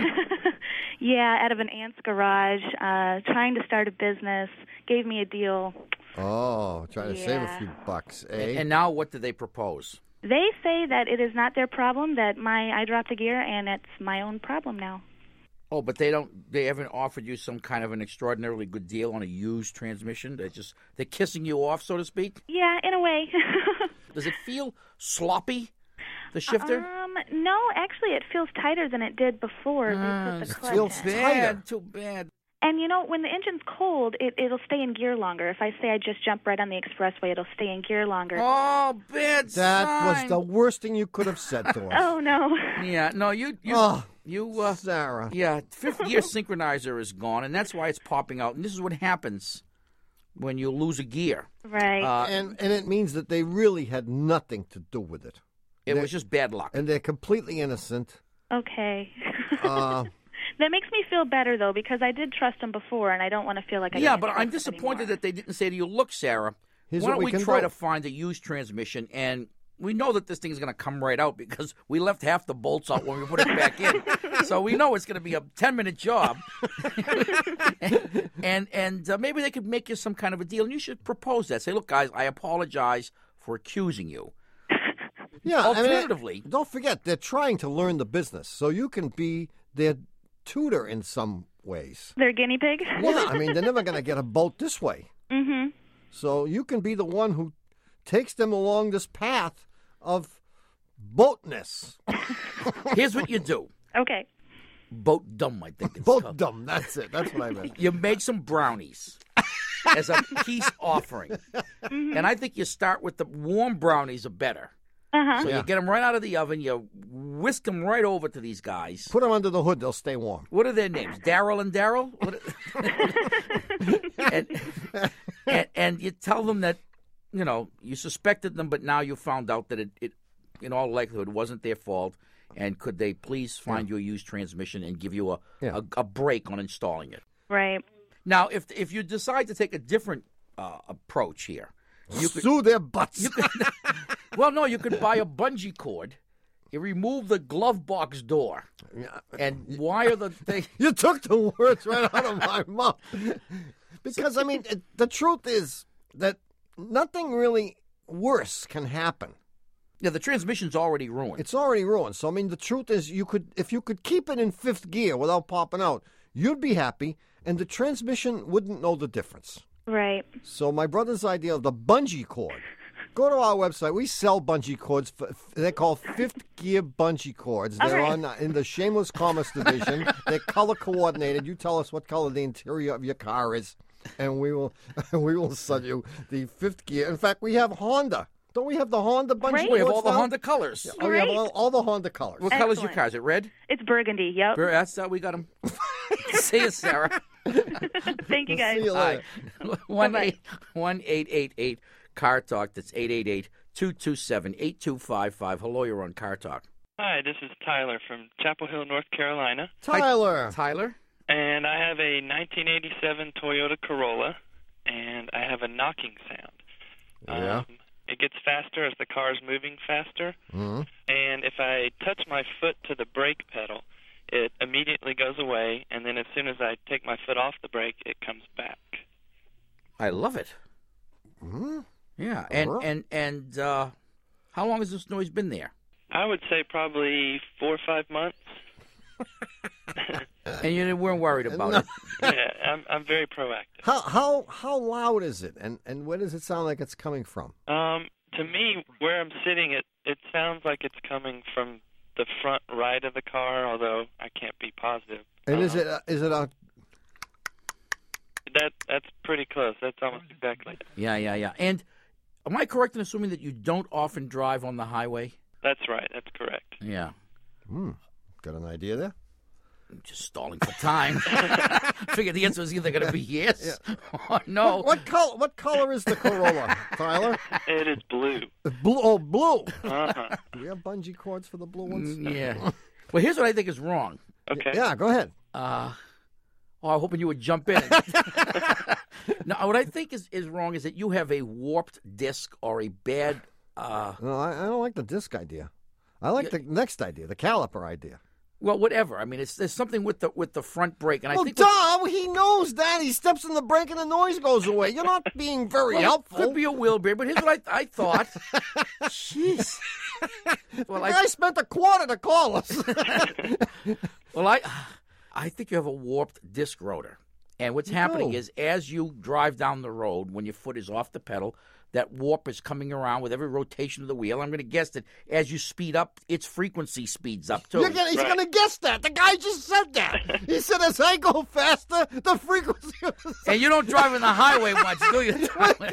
yeah, out of an aunt's garage, uh, trying to start a business, gave me a deal. Oh, trying to save a Yeah. few bucks, eh? And now what do they propose? They say that it is not their problem, that my I dropped a gear, and it's my own problem now. Oh, but they don't. They haven't offered you some kind of an extraordinarily good deal on a used transmission. They just they're kissing you off, so to speak. Yeah, in a way. Does it feel sloppy? The shifter? Um, no, actually, it feels tighter than it did before. Ah, they put the it clutch feels in. tighter. Too bad. And, you know, when the engine's cold, it, it'll stay in gear longer. If I say I just jump right on the expressway, it'll stay in gear longer. Oh, bad That was sign. the worst thing you could have said to us. Oh, no. Yeah, no, you, you, Oh, you, uh, Sarah. yeah, fifth gear synchronizer is gone, and that's why it's popping out. And this is what happens when you lose a gear. Right. Uh, And and it means that they really had nothing to do with it. it they- was just bad luck. And they're completely innocent. Okay. Uh, That makes me feel better, though, because I did trust them before, and I don't want to feel like I Yeah, can't but trust I'm them disappointed anymore. that they didn't say to you, look, Sarah, Here's why what don't we we can try do." to find a used transmission? And we know that this thing's going to come right out because we left half the bolts out when we put it back in. So we know it's going to be a ten-minute job. and and and uh, maybe they could make you some kind of a deal, and you should propose that. Say, look, guys, I apologize for accusing you. Yeah. Alternatively, I mean, don't forget they're trying to learn the business, so you can be their tutor in some ways. They're guinea pig? Yeah, I mean, they're never going to get a boat this way. Mm-hmm. So you can be the one who takes them along this path of boatness. Here's what you do. Okay. Boat dumb, I think it's Boat called. dumb, that's it. That's what I meant. You make some brownies as a peace offering. Mm-hmm. And I think you start with the warm brownies are better. Uh-huh. So Yeah. you get them right out of the oven. You whisk them right over to these guys. Put them under the hood, they'll stay warm. What are their names? Daryl and Daryl? What are- and, and, and you tell them that, you know, you suspected them, but now you found out that it, it in all likelihood, wasn't their fault. And could they please find you a used transmission and give you a, Yeah. a, a break on installing it? Right. Now, if if you decide to take a different uh, approach here, you could Sue their butts. You could, well, no, you could buy a bungee cord. You remove the glove box door and wire the thing. You took the words right out of my mouth. Because, I mean, it, the truth is that nothing really worse can happen. Yeah, the transmission's already ruined. It's already ruined. So, I mean, the truth is you could, if you could keep it in fifth gear without popping out, you'd be happy, and the transmission wouldn't know the difference. Right. So my brother's idea of the bungee cord. Go to our website. We sell bungee cords. For, they're called fifth gear bungee cords. They're Okay. on uh, in the Shameless Commerce division. They're color coordinated. You tell us what color the interior of your car is, and we will we will sell you the fifth gear. In fact, we have Honda. Don't we have the Honda bungee Great. cords? We have all the now? Honda colors. Oh, we have Great. all, all the Honda colors. What color's your Excellent. car? Is it red? It's burgundy. Yep. Ver- That's how we got them. See you, Sarah. Thank you, guys. See you later. One Bye-bye. eight one eight eight eight Car Talk. That's eight eight eight two two seven eight two five five. Hello, you're on Car Talk. Hi, this is Tyler from Chapel Hill, North Carolina, Tyler. Tyler. and I have a nineteen eighty-seven Toyota Corolla, and I have a knocking sound. Yeah. Um, it gets faster as the car is moving faster, Mhm. and if I touch my foot to the brake pedal, it immediately goes away, and then as soon as I take my foot off the brake, it comes back. I love it. Mhm. Yeah, and Uh-huh. and and uh, how long has this noise been there? I would say probably four or five months. And you weren't worried about No. it. Yeah, I'm I'm very proactive. How how how loud is it, and and where does it sound like it's coming from? Um, to me, where I'm sitting, it it sounds like it's coming from the front right of the car, although I can't be positive. And is Um, it a, is it a That that's pretty close. That's almost exactly it. Yeah, yeah, yeah. And am I correct in assuming that you don't often drive on the highway? That's right. That's correct. Yeah. Hmm. Got an idea there? I'm just stalling for time. Figured the answer was either going to be yes or no. What, what color? What color is the Corolla, Tyler? It is blue. Blue. Oh, blue. Uh-huh. Do we have bungee cords for the blue ones? Mm, yeah. Well, here's what I think is wrong. Okay. Yeah. Go ahead. Uh, oh, I'm hoping you would jump in. No, what I think is, is wrong is that you have a warped disc or a bad. Uh, No, I, I don't like the disc idea. I like the next idea, the caliper idea. well, whatever. I mean, it's there's something with the with the front brake, and I Well, think duh, he knows that. He steps in the brake and the noise goes away. You're not being very well, helpful. Could be a wheel beer, but here's what I I thought. Jeez. Well, the I guy spent a quarter to call us. well I I think you have a warped disc rotor, and what's happening do. is as you drive down the road, when your foot is off the pedal, that warp is coming around with every rotation of the wheel. I'm going to guess that as you speed up, its frequency speeds up too. You're gonna, he's Right. going to guess that. The guy just said that. He said, as I go faster, the frequency of the And you don't drive on the highway much, do you? Tyler?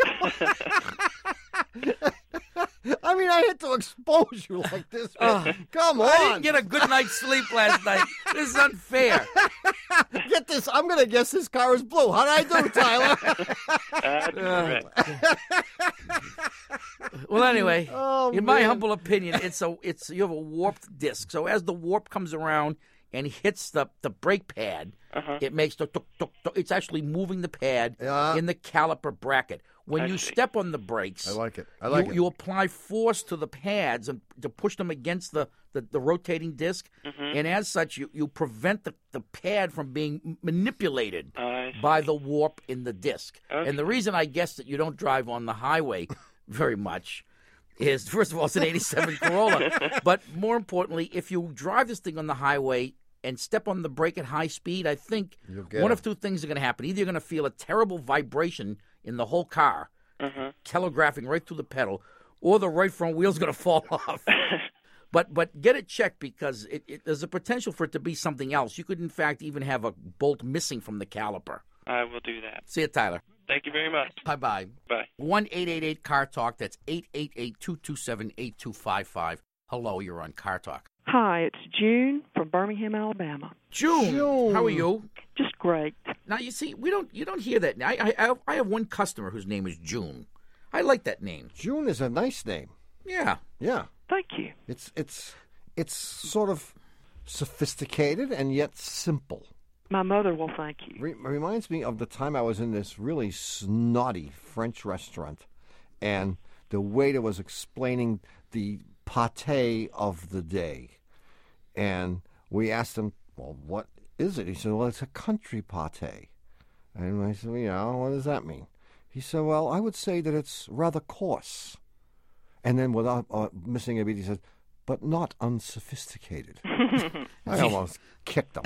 I mean, I had to expose you like this. Oh, Come on. I didn't get a good night's sleep last night. This is unfair. Get this. I'm going to guess this car is blue. How'd I do, Tyler? That's correct. Well, anyway, Oh, in my man. humble opinion, it's a it's you have a warped disc. So as the warp comes around, and hits the, the brake pad, Uh-huh. it makes the tuk, tuk, tuk. It's actually moving the pad Yeah. in the caliper bracket. When I you see. step on the brakes, I like it. I like you, it. you apply force to the pads and to push them against the, the, the rotating disc, Mm-hmm. and as such, you, you prevent the, the pad from being m- manipulated I see. by the warp in the disc. Okay. And the reason I guess that you don't drive on the highway very much is, first of all, it's an eighty-seven Corolla, but more importantly, if you drive this thing on the highway and step on the brake at high speed, I think You'll get one it. of two things are going to happen. Either you're going to feel a terrible vibration in the whole car, Uh-huh. telegraphing right through the pedal, or the right front wheel's going to fall off. But but get it checked because it, it, there's a potential for it to be something else. You could, in fact, even have a bolt missing from the caliper. I will do that. See you, Tyler. Thank you very much. Bye-bye. Bye. one eight eight eight car talk. That's eight eight eight, two two seven, eight two five five. Hello, you're on Car Talk. Hi, it's June from Birmingham, Alabama. June, June. how are you? Just great. Now, you see, we don't you don't hear that. I, I, I have one customer whose name is June. I like that name. June is a nice name. Yeah. Yeah. Thank you. It's it's it's sort of sophisticated and yet simple. My mother will thank you. Re- reminds me of the time I was in this really snotty French restaurant, and the waiter was explaining the pâté of the day, and we asked him, "Well, what is it?" He said, "Well, it's a country pâté." And I said, well, "Yeah, what does that mean?" He said, "Well, I would say that it's rather coarse." And then, without uh, missing a beat, he said, "But not unsophisticated." I almost kicked him.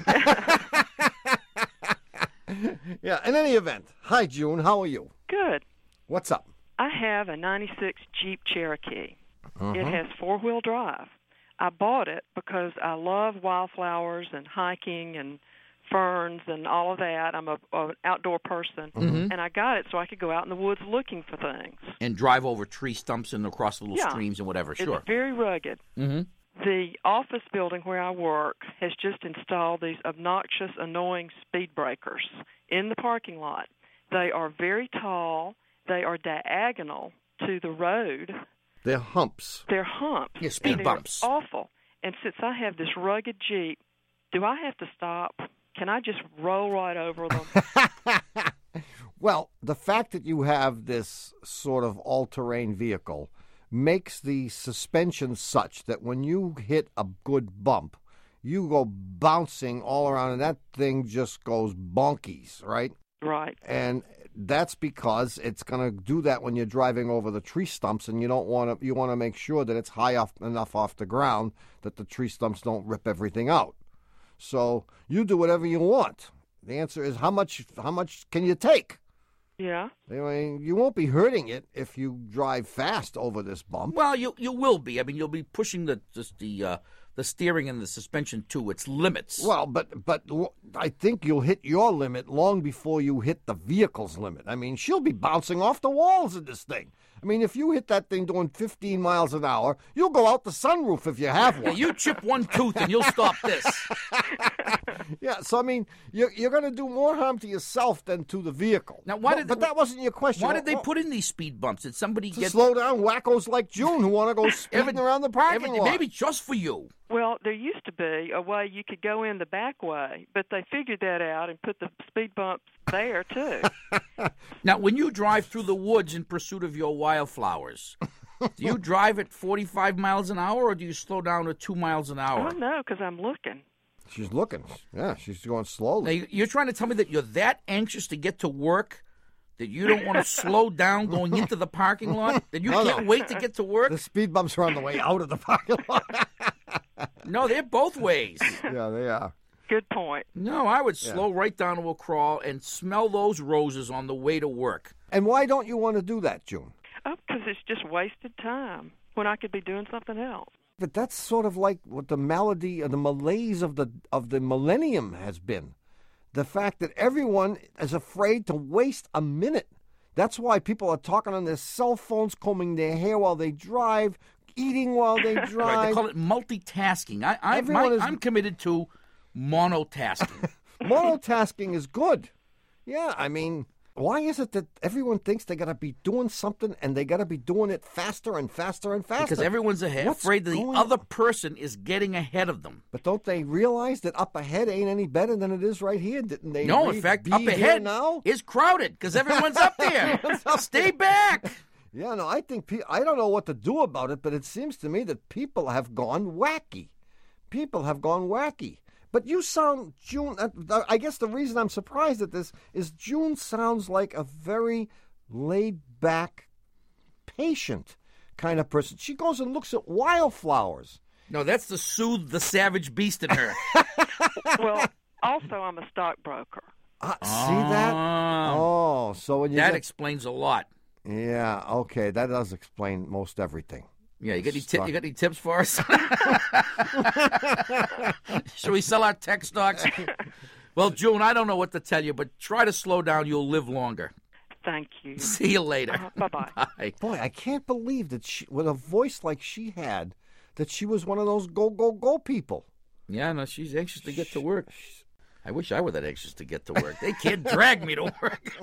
Yeah, in any event. Hi, June. How are you? Good. What's up? I have a ninety-six Jeep Cherokee. Uh-huh. It has four-wheel drive. I bought it because I love wildflowers and hiking and ferns and all of that. I'm a, a, an outdoor person, Mhm. and I got it so I could go out in the woods looking for things. And drive over tree stumps and across little Yeah. streams and whatever. Sure. It's very rugged. Mm-hmm. The office building where I work has just installed these obnoxious, annoying speed breakers in the parking lot. They are very tall. They are diagonal to the road. They're humps. They're humps. Yeah, speed and they're bumps. Awful. And since I have this rugged Jeep, do I have to stop? Can I just roll right over them? Well, the fact that you have this sort of all-terrain vehicle makes the suspension such that when you hit a good bump, you go bouncing all around, and that thing just goes bonkies, right? Right. And that's because it's going to do that when you're driving over the tree stumps, and you don't want to. You want to make sure that it's high off, enough off the ground that the tree stumps don't rip everything out. So you do whatever you want. The answer is how much? How much can you take? Yeah. I mean, you won't be hurting it if you drive fast over this bump. Well, you you will be. I mean, you'll be pushing the just the uh, the steering and the suspension to its limits. Well, but but w- I think you'll hit your limit long before you hit the vehicle's limit. I mean, she'll be bouncing off the walls in this thing. I mean, if you hit that thing doing fifteen miles an hour, you'll go out the sunroof if you have Yeah, one. you chip one tooth and you'll stop this. Yeah, so I mean, you're, you're going to do more harm to yourself than to the vehicle. Now, why No, did but they- that wasn't your question. Why did they Well, put in these speed bumps? Did somebody to get slow down wackos like June who want to go speeding around the parking Every- lot? Maybe just for you. Well, there used to be a way you could go in the back way, but they figured that out and put the speed bumps there, too. Now, when you drive through the woods in pursuit of your wildflowers, do you drive at forty-five miles an hour or do you slow down to two miles an I hour? don't know, because I'm looking. She's looking. Yeah, she's going Now, slowly. you- you're trying to tell me that you're that anxious to get to work that you don't want to slow down going into the parking lot? That you No, no. can't wait to get to work? The speed bumps are on the way out of the parking lot. No, they're both ways. Yeah, they are. Good point. No, I would Yeah. slow right down to a crawl and smell those roses on the way to work. And why don't you want to do that, June? Oh, because it's just wasted time when I could be doing something else. But that's sort of like what the malady or the malaise of the of the millennium has been. The fact that everyone is afraid to waste a minute. That's why people are talking on their cell phones, combing their hair while they drive, eating while they drive. Right, they call it multitasking. I, I, Everyone my, is- I'm committed to monotasking. Monotasking is good. Yeah, I mean, why is it that everyone thinks they got to be doing something and they got to be doing it faster and faster and faster? Because everyone's ahead, What's afraid that the going other on? person is getting ahead of them. But don't they realize that up ahead ain't any better than it is right here? Didn't they? No, in read, fact, be up here ahead now is crowded because everyone's up there. Stay back. Yeah, no, I think pe- I don't know what to do about it, but it seems to me that people have gone wacky. People have gone wacky. But you sound, June, uh, I guess the reason I'm surprised at this is June sounds like a very laid-back, patient kind of person. She goes and looks at wildflowers. No, that's to soothe the savage beast in her. Well, also, I'm a stockbroker. Uh, see that? Oh, so when you that get... explains a lot. Yeah, okay, that does explain most everything. Yeah, you got any ti- you got any tips for us? Should we sell our tech stocks? Well, June, I don't know what to tell you, but try to slow down. You'll live longer. Thank you. See you later. Uh, bye-bye. Bye. Boy, I can't believe that she, with a voice like she had, that she was one of those go, go, go people. Yeah, no, she's anxious to get to work. I wish I were that anxious to get to work. They can't drag me to work.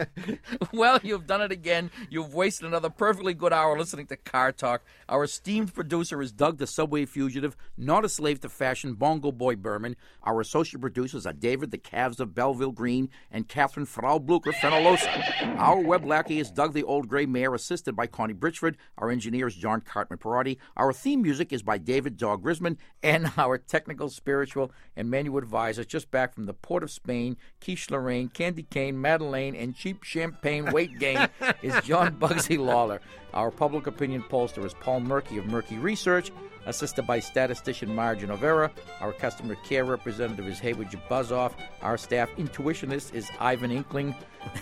Well, you've done it again. You've wasted another perfectly good hour listening to Car Talk. Our esteemed producer is Doug the Subway Fugitive, not a slave to fashion, Bongo Boy Berman. Our associate producers are David the Calves of Belleville Green and Catherine Frau Blucher Fenolosa. Our web lackey is Doug the Old Gray Mare, assisted by Connie Britchford. Our engineer is John Cartman Parati. Our theme music is by David Dog Grisman. And our technical, spiritual, and manual advisor, just back from the Port of Spain, Quiche Lorraine, Candy Cane, Madeleine, and cheap champagne weight gain is John Bugsy Lawler. Our public opinion pollster is Paul Murky of Murky Research, assisted by statistician Margin Overa. Our customer care representative is Hayward Jabuzoff. Our staff intuitionist is Ivan Inkling.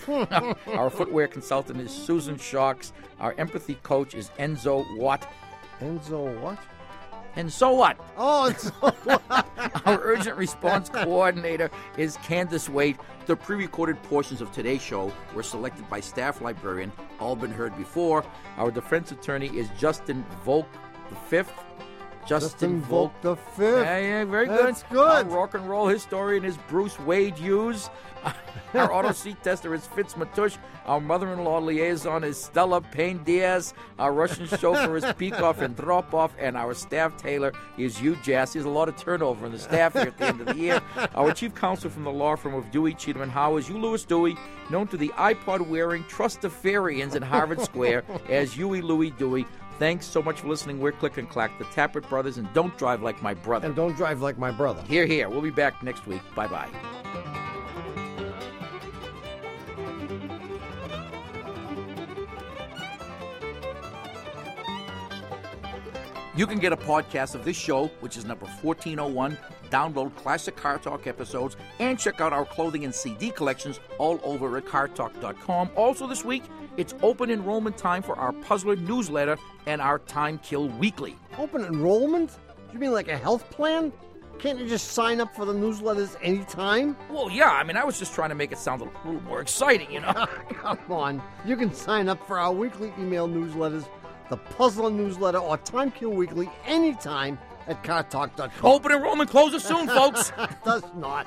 Our footwear consultant is Susan Shawks. Our empathy coach is Enzo Watt. Enzo what? And so what? Oh, it's Our urgent response coordinator is Candace Waite. The pre-recorded portions of today's show were selected by staff librarian, all been heard before. Our defense attorney is Justin Volk the Fifth. Justin Volk the Fifth. Yeah, yeah, very good. That's good. Our rock and roll historian is Bruce Wade Hughes. Our auto seat tester is Fitz Matush. Our mother-in-law liaison is Stella Payne Diaz. Our Russian chauffeur is Peikoff and Dropoff. And our staff tailor is Hugh Jass. There's a lot of turnover in the staff here at the end of the year. Our chief counsel from the law firm of Dewey, Cheatham, and Howe is Hugh Lewis Dewey, known to the iPod-wearing Trustafarians in Harvard Square as Huey Louie Dewey. Thanks so much for listening. We're Click and Clack, the Tappert Brothers, and don't drive like my brother. And don't drive like my brother. Here, here. We'll be back next week. Bye-bye. You can get a podcast of this show, which is number fourteen oh one, download classic Car Talk episodes, and check out our clothing and C D collections all over at car talk dot com. Also this week, it's open enrollment time for our Puzzler newsletter and our Time Kill Weekly. Open enrollment? You mean like a health plan? Can't you just sign up for the newsletters anytime? Well, yeah, I mean, I was just trying to make it sound a little more exciting, you know? Come on. You can sign up for our weekly email newsletters, the Puzzler newsletter, or Time Kill Weekly anytime at car talk dot com. Open enrollment closes soon, folks. Does not.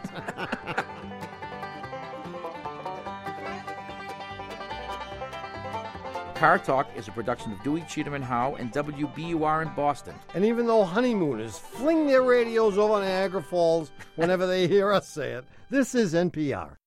Car Talk is a production of Dewey, Cheatham, and Howe and W B U R in Boston. And even though honeymooners fling their radios over Niagara Falls whenever they hear us say it, this is N P R.